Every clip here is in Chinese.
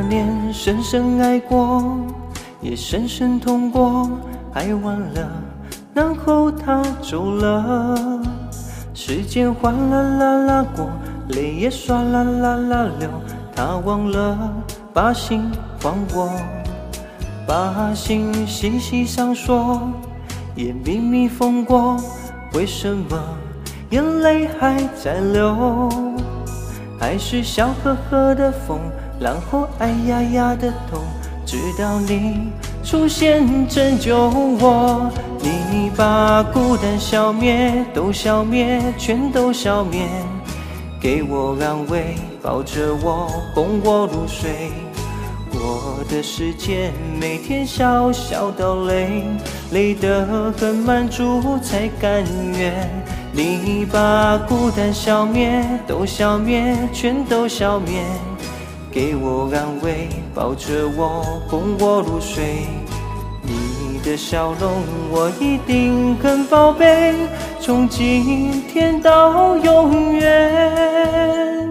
年深深爱过，也深深痛过，爱完了，然后他走了。时间哗啦啦啦过，泪也唰啦啦啦流，他忘了把心还我，把心细细上锁，也秘密缝过，为什么眼泪还在流？还是笑呵呵的风，然后哎呀呀的痛，直到你出现拯救我。你把孤单消灭，都消灭，全都消灭，给我安慰，抱着我，哄我入睡。我的世界每天小小到累，累得很满足才甘愿。你把孤单消灭，都消灭，全都消灭，给我安慰，抱着我，哄我入睡。你的笑容我一定很宝贝，从今天到永远。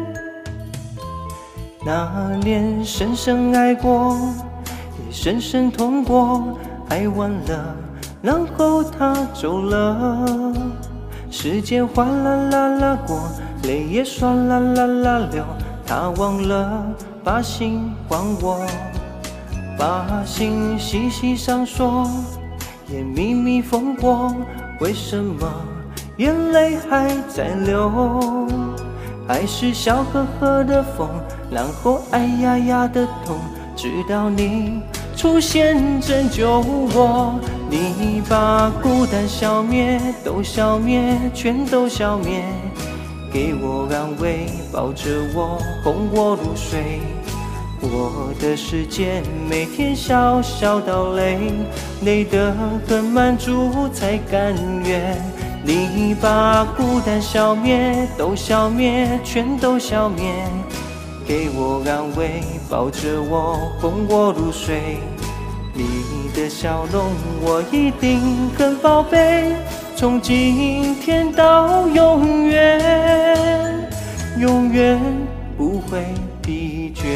那年深深爱过，也深深痛过，爱完了，然后他走了。时间哗啦啦啦过，泪也唰啦啦啦流，他忘了把心还我，把心细细上锁，也秘密缝过，为什么眼泪还在流？还是笑呵呵的风，然后哎呀呀的痛，直到你出现拯救我。你把孤单消灭，都消灭，全都消灭，给我安慰，抱着我，哄我入睡。我的世界每天小小到累，累得很满足才甘愿。你把孤单消灭，都消灭，全都消灭，给我安慰，抱着我，哄我入睡。你的笑容我一定很宝贝，从今天到永远，永远不会疲倦。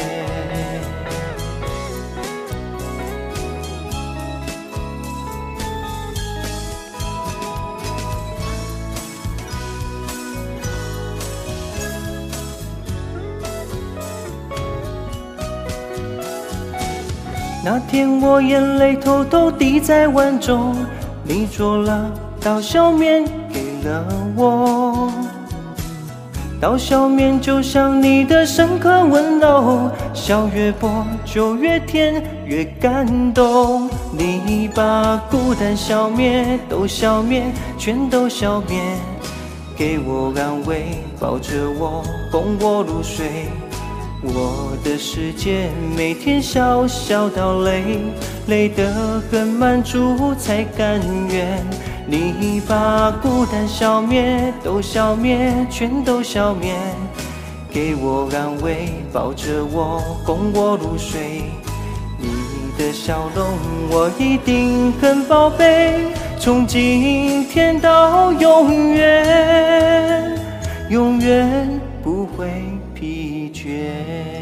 那天我眼泪偷偷滴在碗中，你做了刀削面给了我，刀削面就像你的深刻温柔，笑越薄就越甜越感动。你把孤单消灭，都消灭，全都消灭，给我安慰，抱着我，哄我入睡。我的世界每天小小到累，累得很满足才甘愿。你把孤单消灭，都消灭，全都消灭，给我安慰，抱着我，哄我入睡。你的笑容我一定很宝贝，从今天到永远，永远不会疲倦。